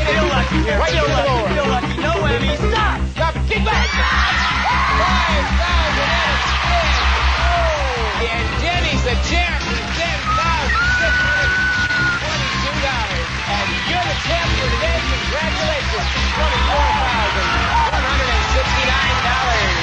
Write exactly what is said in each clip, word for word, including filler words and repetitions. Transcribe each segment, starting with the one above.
Feel lucky here. Right Feel to the lucky. floor. Feel lucky. No whammies. Stop. Stop. Kick back. five thousand and a spin. Oh. And Jenny's the champ for ten thousand six hundred twenty-two dollars. And you're the champion today. Congratulations. twenty-four thousand one hundred sixty-nine dollars.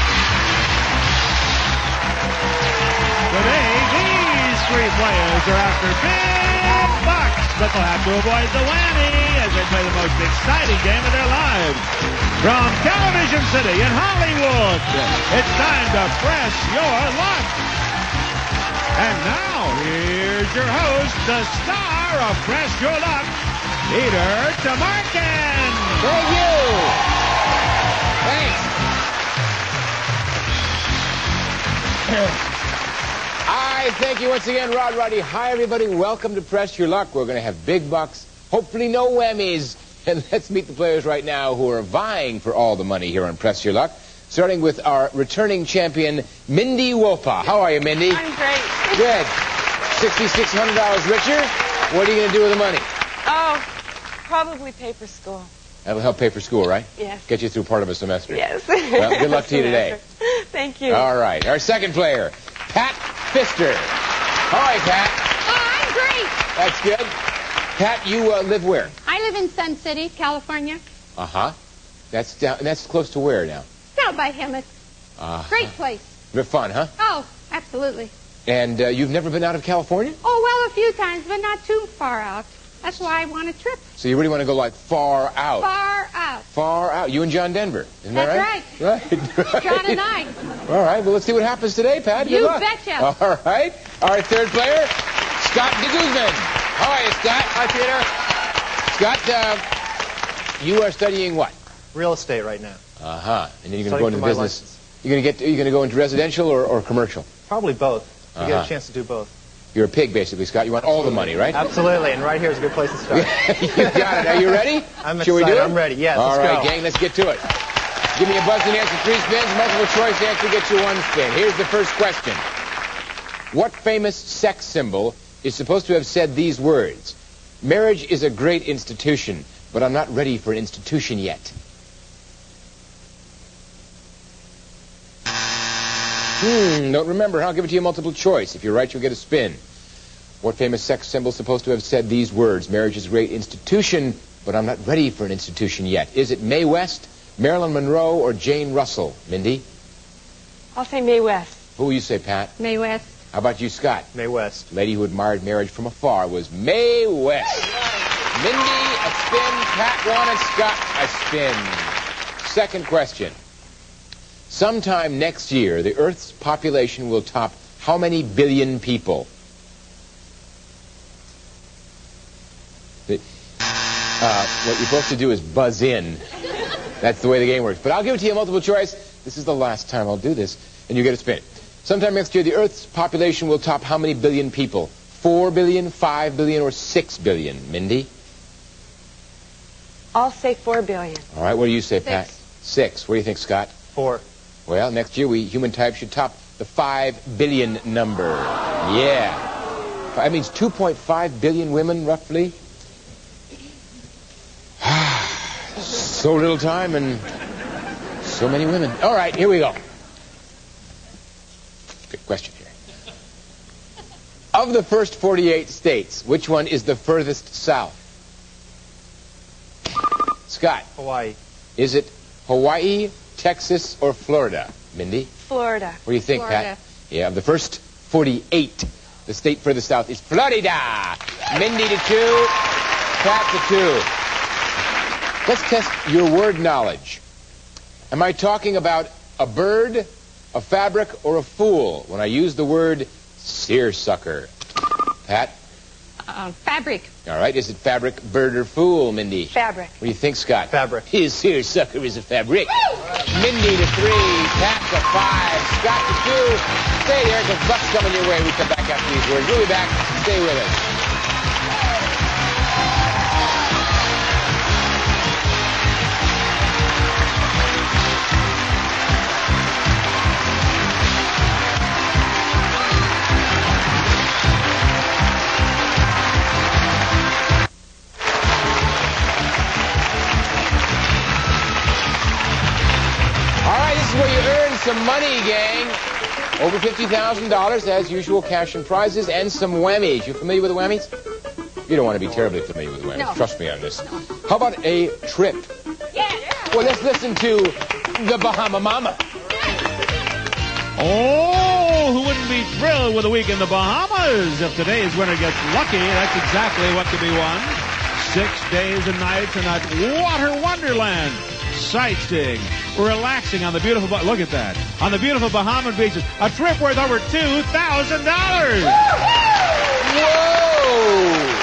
Today, these three players are after big bucks, but they'll have to avoid the whammy as they play the most exciting game of their lives. From Television City in Hollywood, it's time to press your luck. And now, here's your host, the star of Press Your Luck, Peter Tomarken. Thank you. Thanks. I thank you once again, Rod Roddy. Hi, everybody. Welcome to Press Your Luck. We're going to have big bucks, hopefully no whammies. And let's meet the players right now who are vying for all the money here on Press Your Luck, starting with our returning champion, Mindy Wolpa. How are you, Mindy? I'm great. Good. six thousand six hundred dollars richer. What are you going to do with the money? Oh, probably pay for school. That'll help pay for school, right? Yes. Get you through part of a semester. Yes. Well, good luck to you today. Thank you. All right. Our second player, Pat Pfister. Hi, Pat. Oh, I'm great. That's good. Pat, you uh, live where? I live in Sun City, California. Uh-huh. That's down, that's close to where now? Down by Hemet. Uh-huh. Great place. Bit fun, huh? Oh, absolutely. And uh, you've never been out of California? Oh, well, a few times, but not too far out. That's why I want a trip. So you really want to go, like, far out? Far out. Far out. You and John Denver. Isn't That's that right? Right. right. John and I. All right. Well, let's see what happens today, Pat. Good You luck. betcha. All right. Our third player, Scott DeGuzman. How are you, Scott? Hi, Peter. Scott, uh, you are studying what? Real estate right now. Uh-huh. And then you're going to Studying go into for my business. license. You're going to get. You're going to go into residential or, or commercial? Probably both. You get Uh-huh. a chance to do both. You're a pig, basically, Scott. You want all the money, right? Absolutely, and right here is a good place to start. You got it. Are you ready? I'm Shall we excited. do it? I'm ready. Yes, All let's right, go. gang, let's get to it. Give me a buzzing answer, three spins. Multiple choice answer gets you one spin. Here's the first question. What famous sex symbol is supposed to have said these words? Marriage is a great institution, but I'm not ready for an institution yet. Hmm, don't remember. I'll give it to you multiple choice. If you're right, you'll get a spin. What famous sex symbol is supposed to have said these words? Marriage is a great institution, but I'm not ready for an institution yet. Is it Mae West, Marilyn Monroe, or Jane Russell? Mindy? I'll say Mae West. Who will you say, Pat? Mae West. How about you, Scott? Mae West. Lady who admired marriage from afar was Mae West. Mindy, a spin. Pat, one, and Scott, a spin. Second question. Sometime next year, the Earth's population will top how many billion people? The, uh, what you're supposed to do is buzz in. That's the way the game works. But I'll give it to you multiple choice. This is the last time I'll do this, and you get a spin. Sometime next year, the Earth's population will top how many billion people? Four billion, five billion, or six billion? Mindy? I'll say four billion. All right, what do you say, Six. Pat? Six. What do you think, Scott? Four. Well, next year, we human type should top the five billion number. Yeah. That means two point five billion women, roughly. So little time and so many women. All right, here we go. Good question here. Of the first forty-eight states, which one is the furthest south? Scott. Hawaii. Is it Hawaii, Texas, or Florida? Mindy? Florida. What do you think, Florida. Pat? Yeah, of the first forty-eight, the state furthest south is Florida. Mindy to two, Pat to two. Let's test your word knowledge. Am I talking about a bird, a fabric, or a fool when I use the word seersucker? Pat? Uh, fabric. All right, is it fabric, bird, or fool, Mindy? Fabric. What do you think, Scott? Fabric. His seersucker is a fabric. Mindy to three, Pat to five, Scott to two. Stay there, because Buck's coming your way. We come back after these words. We'll be back. Stay with us. some money, gang. Over fifty thousand dollars, as usual, cash and prizes, and some whammies. You familiar with the whammies? You don't want to be terribly familiar with the whammies. No. Trust me on this. How about a trip? Yeah. Well, let's listen to the Bahama Mama. Oh, who wouldn't be thrilled with a week in the Bahamas? If today's winner gets lucky, that's exactly what could be won. Six days and nights in that water wonderland. Sightseeing, relaxing on the beautiful, look at that, on the beautiful Bahamian beaches. A trip worth over two thousand dollars. Whoa!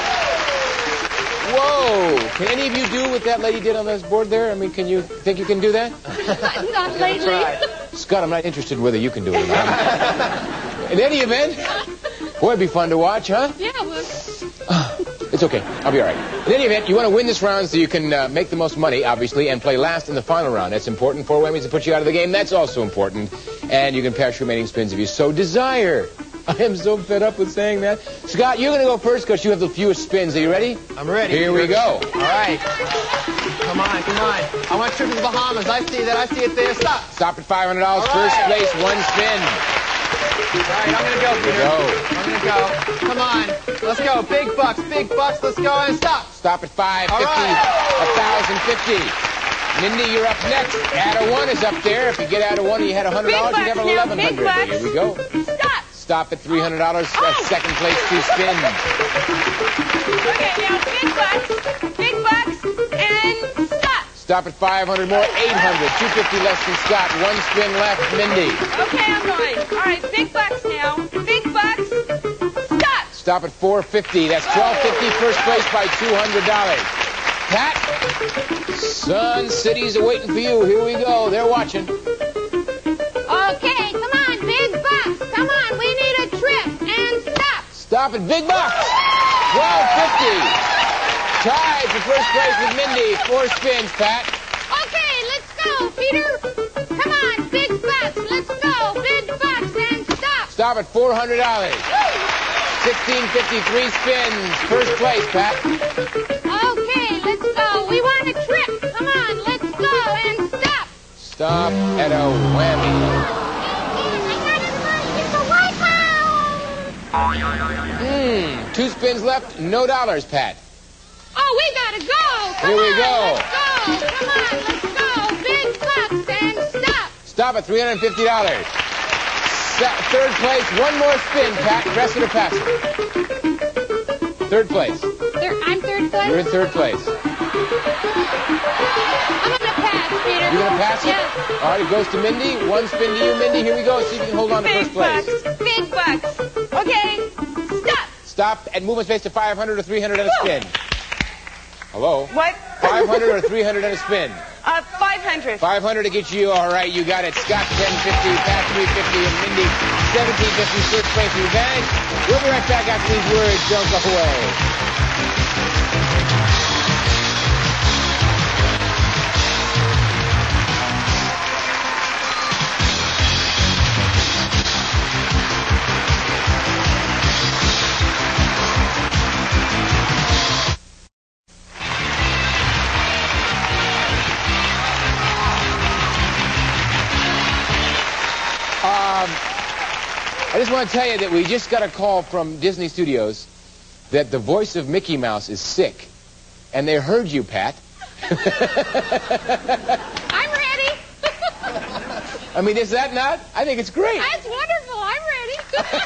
Whoa! Can any of you do what that lady did on this board there? I mean, can you think you can do that? Not lately. Scott, I'm not interested in whether you can do it or not. In any event, boy, it'd be fun to watch, huh? Yeah, well, It's okay. I'll be all right. In any event, you want to win this round so you can uh, make the most money, obviously, and play last in the final round. That's important. Four whammies to put you out of the game. That's also important. And you can pass your remaining spins if you so desire. I am so fed up with saying that. Scott, you're going to go first because you have the fewest spins. Are you ready? I'm ready. Here we go. All right. Come on, come on. I want to trip to the Bahamas. I see that. I see it there. Stop. Stop at five hundred dollars. All First right. place, one spin. All right, I'm going to go, Peter. Go. I'm going to go. Come on. Let's go. Big bucks, big bucks. Let's go and stop. Stop at five All fifty. right. one thousand fifty. Mindy, you're up next. Add a one is up there. If you get out of one and you had one hundred dollars, Big you'd have bucks now, eleven big hundred dollars. bucks. Here we go. Stop. Stop at three hundred dollars. Oh. That's second place, two spin. Okay, now big bucks, big bucks, and stop. Stop at five hundred more, eight hundred. two fifty less than Scott. One spin left, Mindy. Okay, I'm going. All right, big bucks now. Big bucks. Stop. Stop at four fifty. That's twelve fifty. First place by two hundred dollars. Pat, Sun City's awaiting for you. Here we go. They're watching. okay, come on, big bucks. Come on, we need a trip. And stop. Stop at Big Bucks. twelve fifty. Tied for first place with Mindy. Four spins, Pat. Okay, let's go, Peter. Come on, big bucks. Let's go, big bucks. And stop. Stop at four hundred dollars. sixteen fifty-three spins. First place, Pat. Okay, let's go. We want a trip. Come on, let's go. And stop. Stop at a whammy. Hmm. Two spins left. No dollars, Pat. Oh, we gotta go. Come Here we on, go. Let's go. Come on, let's go. Big bucks and stop. Stop at three hundred fifty dollars. Se- third place. One more spin, Pat. Press it or pass it. Third place. Third, I'm third place. You're in third place. I'm gonna pass, Peter. You're going to pass it? Yeah. All right, it goes to Mindy. One spin to you, Mindy. Here we go. See if you can hold on to Big first place. bucks, big bucks. Okay, stop. Stop at movement space to five hundred or three hundred and a spin. Hello? What? five hundred or three hundred and a spin. Uh, five hundred. five hundred to get you. All right, you got it. Scott, ten fifty, Pat, three fifty, and Mindy, seventeen fifty. First place with advantage. We'll be right back after these words. Don't go away. Um, I just want to tell you that we just got a call from Disney Studios that the voice of Mickey Mouse is sick. And they heard you, Pat. I'm ready. I mean, is that not? I think it's great. That's wonderful. I'm ready.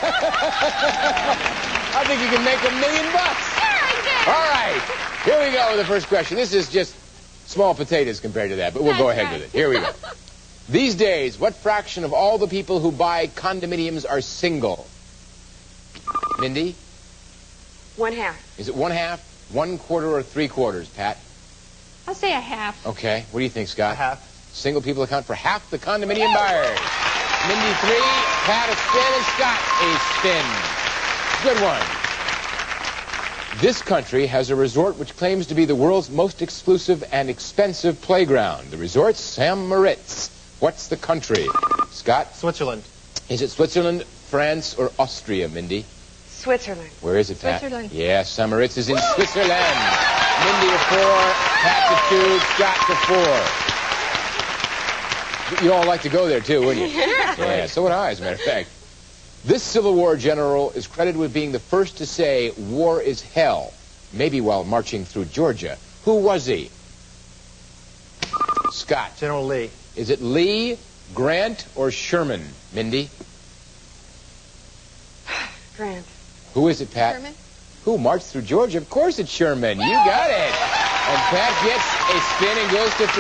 I think you can make a million bucks. There I go. All right. Here we go with the first question. This is just small potatoes compared to that, but we'll go That's ahead right. with it. Here we go. These days, what fraction of all the people who buy condominiums are single? Mindy? One half. Is it one half, one quarter, or three quarters, Pat? I'll say a half. Okay. What do you think, Scott? A half. Single people account for half the condominium buyers. Mindy, three. Pat, a spin. And Scott, a spin. Good one. This country has a resort which claims to be the world's most exclusive and expensive playground. The resort's Saint Moritz. What's the country? Scott? Switzerland. Is it Switzerland, France, or Austria, Mindy? Switzerland. Where is it, Pat? Switzerland. Yeah, Saint Moritz is in Switzerland. Mindy to four, Pat to two, Scott to four. You all like to go there, too, wouldn't you? Yeah, so would I, as a matter of fact. This Civil War general is credited with being the first to say, war is hell, maybe while marching through Georgia. Who was he? Scott. General Lee. Is it Lee, Grant, or Sherman? Mindy? Grant. Who is it, Pat? Sherman. Who marched through Georgia? Of course it's Sherman. You got it. And Pat gets a spin and goes to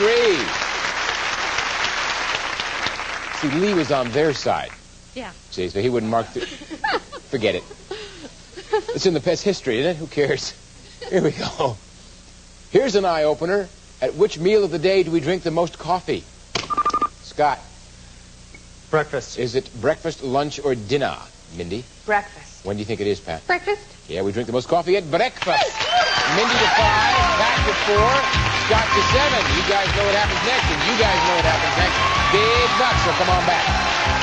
three. See, Lee was on their side. Yeah. See, so he wouldn't mark through. Forget it. It's in the pet's history, isn't it? Who cares? Here we go. Here's an eye-opener. At which meal of the day do we drink the most coffee? Scott. Breakfast. Is it breakfast, lunch, or dinner? Mindy? Breakfast. When do you think it is, Pat? Breakfast. Yeah, we drink the most coffee at breakfast. Mindy to five, Pat to four, Scott to seven. You guys know what happens next, and you guys know what happens next. Big bucks, so come on back.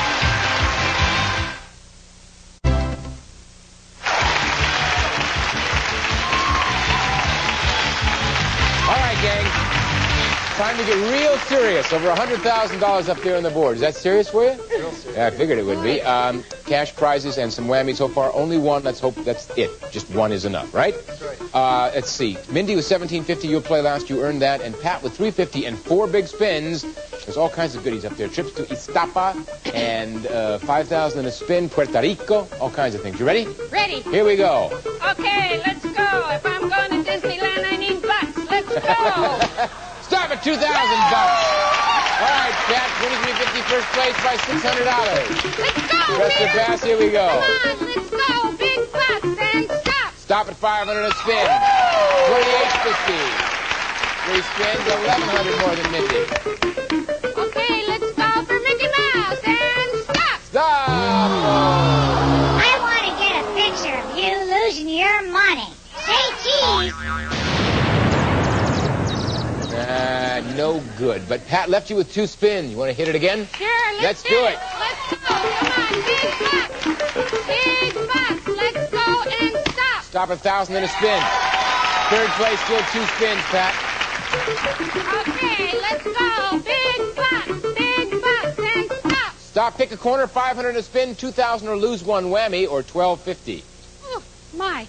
All right, gang. Time to get real serious. Over one hundred thousand dollars up there on the board. Is that serious for you? Real serious. Yeah, I figured it would be. Um, cash prizes and some whammies so far. Only one. Let's hope that's it. Just one is enough, right? That's right. Uh, let's see. Mindy with seventeen fifty. You'll play last. You earned that. And Pat with three fifty and four big spins. There's all kinds of goodies up there. Trips to Iztapa and uh, five thousand in a spin. Puerto Rico. All kinds of things. You ready? Ready. Here we go. Okay, let's go. If I'm going to Disneyland, I need bucks. Let's go. Stop at two thousand bucks. All right, Pat. twenty-three fifty first place by six hundred dollars. Let's go, Press the Peter. pass. Here we go. Come on, let's go. Big bucks and stop. Stop at five hundred a spin. twenty-eight fifty. Three spins, eleven hundred more than Mindy. Okay, let's go for Mickey Mouse and stop. Stop! I want to get a picture of you losing your money. Say cheese. Uh, no good. But Pat left you with two spins. You want to hit it again? Sure, let's, Let's do it. Let's go. Come on, big bucks. Big bucks. Let's go and stop. Stop at one thousand in a spin. Third place, still two spins, Pat. Okay, let's go. Big bucks. Big bucks and stop. Stop, pick a corner, five hundred in a spin, two thousand or lose one whammy, or twelve fifty. Oh, my.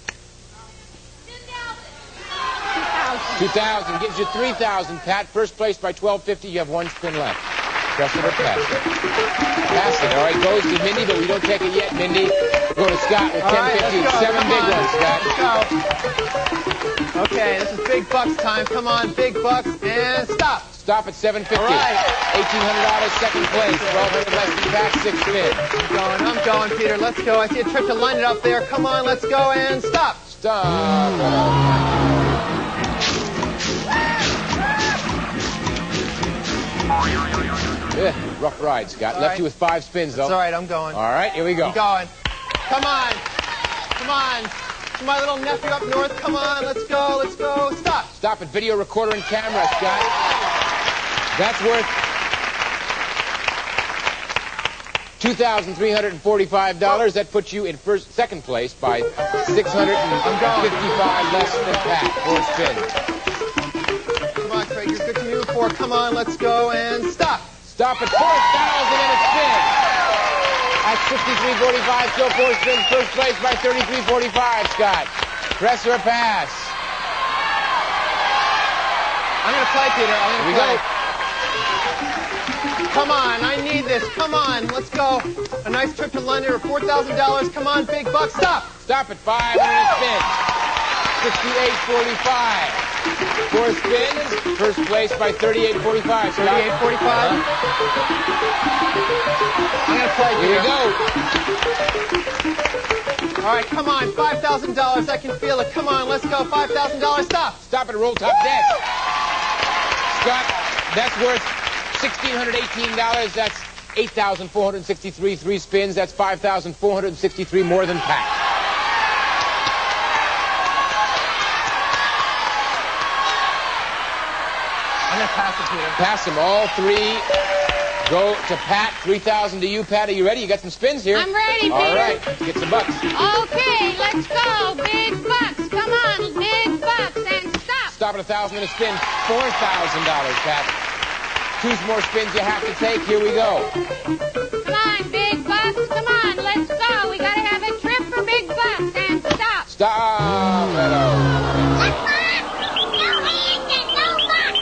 two thousand gives you three thousand, Pat. First place by twelve fifty. You have one spin left. Press it or pass it. Pass it. All right, goes to Mindy, but we don't take it yet, Mindy. Go to Scott with All ten right, fifty. let's go. Seven Come big on. ones, Scott. Let's go. Okay, this is big bucks time. Come on, big bucks and stop. Stop at seven fifty. All right. eighteen hundred dollars, second place. twelve hundred less than Pat, six spins. I'm going, I'm going, Peter. Let's go. I see a trip to London up there. Come on, let's go and stop. Stop. Yeah, rough ride, Scott. All Left right. you with five spins, though. It's all right, I'm going. All right, here we go. I'm going. Come on. Come on. To my little nephew up north. Come on, let's go, let's go. Stop. Stop at video recorder and camera, Scott. That's worth two thousand three hundred forty-five dollars. That puts you in first, second place by six hundred fifty-five less than Pat. Four spins. Come on, Craig, you're good to move for. Come on, let's go and stop. Stop at four thousand and a spin. That's sixty-three forty-five. Still four spins. First place by thirty-three forty-five, Scott. Press or pass. I'm going to play, Peter. I'm Here going we to play. go. Come on, I need this. Come on, let's go. A nice trip to London for four thousand dollars. Come on, big bucks. Stop. Stop at five hundred spins. sixty-eight forty-five. Four spins. First place by thirty-eight forty-five. Scott. thirty-eight forty-five. I'm going to play, Here we Peter. go. All right, come on, five thousand dollars. I can feel it. Come on, let's go. five thousand dollars. Stop. Stop at roll top deck. Scott, that's worth one thousand six hundred eighteen dollars. That's eight thousand four hundred sixty-three. Three spins. That's five thousand four hundred sixty-three more than Pat. I'm going to pass it, Peter. Pass them all three. Go to Pat. three thousand to you, Pat. Are you ready? You got some spins here. I'm ready, Peter. All right. Get some bucks. Okay, let's go. Big bucks. Come on, big bucks and stop. Stop at one thousand and a spin. four thousand dollars, Pat. two more spins you have to take. Here we go. Come on, big bucks. Come on, let's go. We gotta have a trip for big bucks. And stop. Stop it over. Come on! No hands and no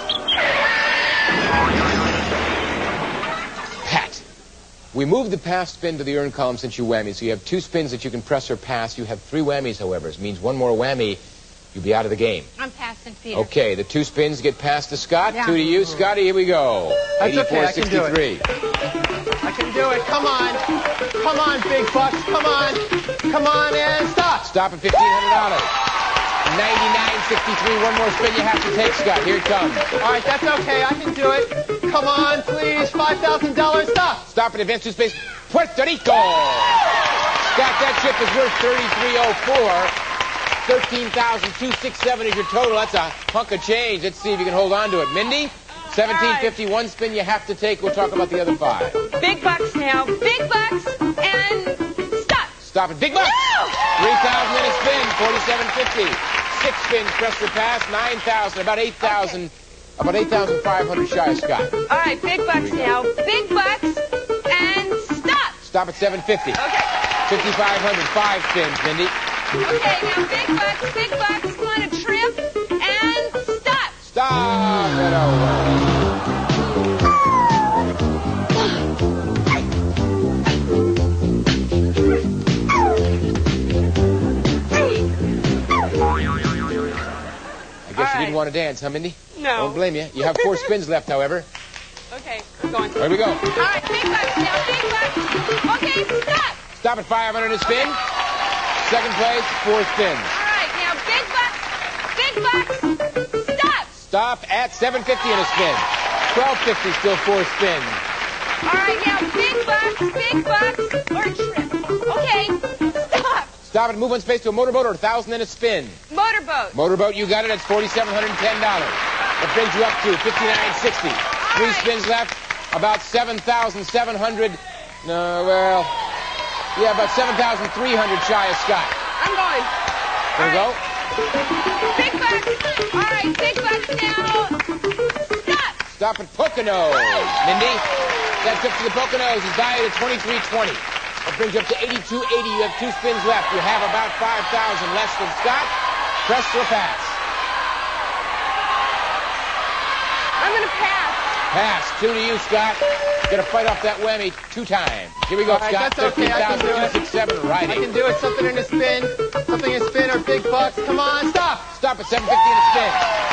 bucks! Pat, we moved the pass spin to the earn column since you whammy, so you have two spins that you can press or pass. You have three whammies, however. It means one more whammy, you'll be out of the game. I'm passing, Peter. Okay, the two spins get passed to Scott. Yeah. Two to you, Scotty. Here we go. That's okay, I can do it. eighty-four sixty-three. I can do it. Come on. Come on, big bucks. Come on. Come on and stop. Stop at fifteen hundred dollars. ninety-nine sixty-three. One more spin you have to take, Scott. Here it comes. All right, that's okay. I can do it. Come on, please. five thousand dollars. Stop. Stop at advance two space. Puerto Rico. Scott, that trip is worth thirty-three oh four. thirteen thousand two hundred sixty-seven is your total. That's a hunk of change. Let's see if you can hold on to it. Mindy, seventeen fifty. One spin you have to take. We'll talk about the other five. Big bucks now. Big bucks and stop. Stop it. Big bucks. No! three thousand in a spin. forty-seven fifty. Six spins. Press the pass. nine thousand. About eight thousand. About eight thousand five hundred shy of Scott. All right, big bucks now. Big bucks and stop. Stop at seven fifty. Okay. fifty-five hundred. Five spins, Mindy. Okay, now big bucks, big bucks. Come on, a trip and stop. Stop it over. I guess you didn't want to dance, huh, Mindy? No. Don't blame you. You have four spins left, however. Okay, we're going. Here we go. All right, big bucks now, big bucks. Okay, stop. Stop at five hundred a spin. Second place, four spins. All right, now big bucks, big bucks. Stop. Stop at seven fifty in a spin. twelve fifty, still four spins. All right, now big bucks, big bucks, or a trip. Okay, stop. Stop it. Move one space to a motorboat or a thousand in a spin. Motorboat. Motorboat, you got it. That's forty-seven hundred ten dollars. That brings you up to fifty-nine sixty. Three spins left. About seven thousand seven hundred. No, well, yeah, about seven thousand three hundred shy of Scott. I'm going. There we go. Big bucks. All right, big bucks now. Stop. Stop at Poconos. Mindy, that trip to the Poconos is valued at twenty-three twenty. That brings you up to eighty-two eighty. You have two spins left. You have about five thousand less than Scott. Press or pass. I'm going to pass. Pass. Two to you, Scott. Gonna fight off that whammy two times. Here we go, All right, Scott. that's okay. I can do it. fifteen thousand two hundred sixty-seven I riding. can do it. Something in a spin. Something in a spin or big bucks. Come on, stop. Stop at seven fifty in a spin.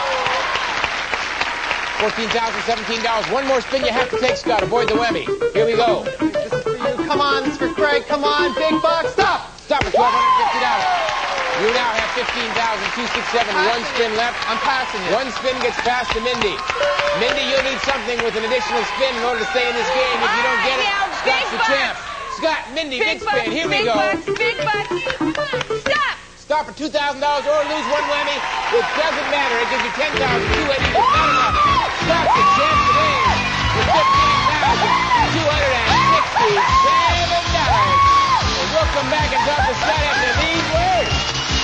fourteen thousand seventeen dollars. One more spin you have to take, Scott. Avoid the whammy. Here we go. This is for you. Come on, this is for Craig. Come on, big bucks. Stop. Stop at twelve fifty dollars. You now have fifteen thousand two hundred sixty-seven. One spin left. I'm passing you. One spin gets passed to Mindy. Mindy, you'll need something with an additional spin in order to stay in this game. If you don't get it, All right, now, Scott's big the champ. bucks. Scott, Mindy, big, Big bucks, spin. Here we big go. bucks, big bucks. Stop. Stop at two thousand dollars or lose one whammy. It doesn't matter. It gives you ten thousand two hundred eighty dollars. It's not enough. Scott's the champ today with fifteen thousand two hundred sixty-seven dollars. And we'll come back and talk to Scott after these words.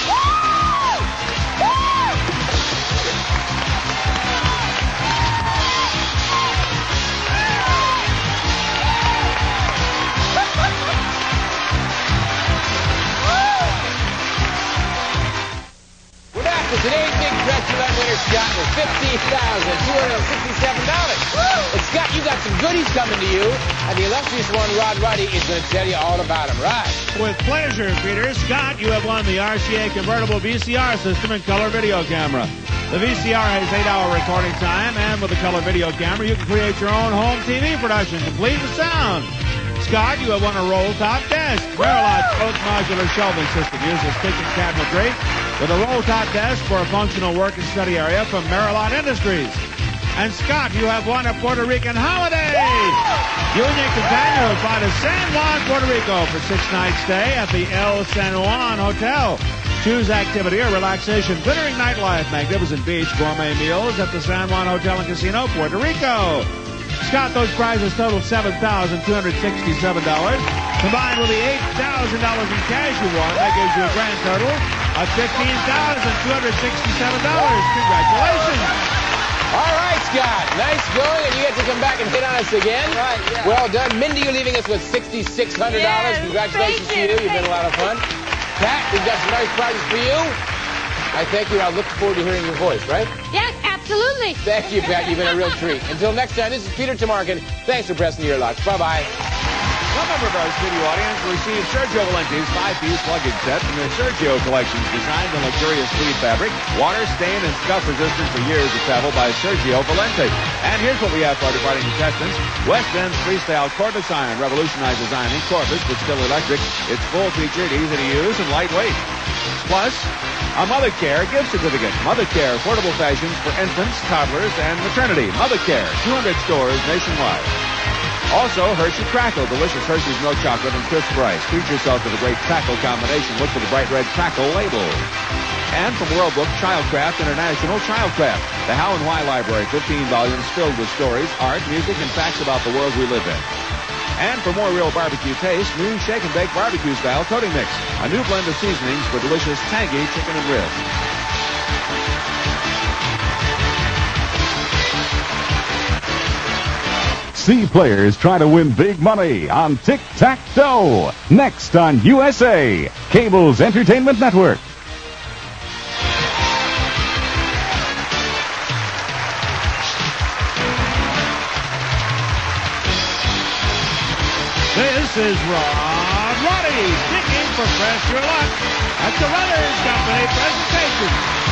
We're back with today's big press roulette winner, Scott, with fifteen thousand two hundred sixty-seven dollars. And Scott, you got some goodies coming to you, and the illustrious one, Rod Ruddy, is going to tell you all about them. Rod. With pleasure, Peter. Scott, you have won the R C A convertible V C R system and color video camera. The V C R has eight-hour recording time, and with the color video camera, you can create your own home T V production, complete with sound. Scott, you have won a roll-top desk. Merilot's both modular shelving system uses kitchen cabinetry with a roll-top desk for a functional work and study area from Merilot Industries. And Scott, you have won a Puerto Rican holiday. You and your companion will fly to San Juan, Puerto Rico for six nights stay at the El San Juan Hotel. Choose activity or relaxation, glittering nightlife, magnificent beach, gourmet meals at the San Juan Hotel and Casino, Puerto Rico. Scott, those prizes total seven thousand two hundred sixty-seven dollars. Combined with the eight thousand dollars in cash you won, that gives you a grand total of fifteen thousand two hundred sixty-seven dollars. Congratulations. All right, Scott. Nice going, and you get to come back and hit on us again. Right, yeah. Well done. Mindy, you're leaving us with six thousand six hundred dollars. Yes, Congratulations thank to you. you, You've been a lot of fun. Pat, we've got some nice prizes for you. I thank you. I look forward to hearing your voice, right? Yes, absolutely. Thank you, Pat. You've been a real treat. Until next time, this is Peter Tamarkin. Thanks for pressing your luck. Bye-bye. Some member of our studio audience will receive Sergio Valente's five-piece luggage set from their Sergio collections, designed in luxurious tweed fabric, water, stain, and scuff resistant for years of travel by Sergio Valente. And here's what we have for our departing contestants. West End's freestyle cordless iron revolutionizes ironing, cordless but still electric. It's full-featured, easy to use, and lightweight. Plus, a Mother Care gift certificate. Mother Care affordable fashions for infants, toddlers, and maternity. Mother Care, two hundred stores nationwide. Also, Hershey Crackle, delicious Hershey's milk chocolate and crisp rice. Treat yourself to the great crackle combination. Look for the bright red crackle label. And from World Book, Childcraft International Childcraft. The How and Why Library, fifteen volumes filled with stories, art, music, and facts about the world we live in. And for more real barbecue taste, new Shake and Bake Barbecue Style Coating Mix. A new blend of seasonings for delicious tangy chicken and ribs. See players try to win big money on Tic-Tac-Toe. Next on U S A, Cable's Entertainment Network. This is Rod Roddy speaking for Press Your Luck at the Runners Company presentation.